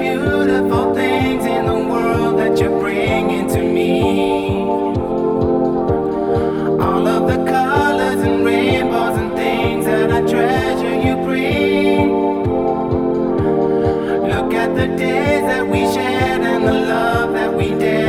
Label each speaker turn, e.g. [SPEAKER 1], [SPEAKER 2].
[SPEAKER 1] beautiful things in the world that you're bringing to me. All of the colors and rainbows and things that I treasure you bring. Look at the days that we shared and the love that we did.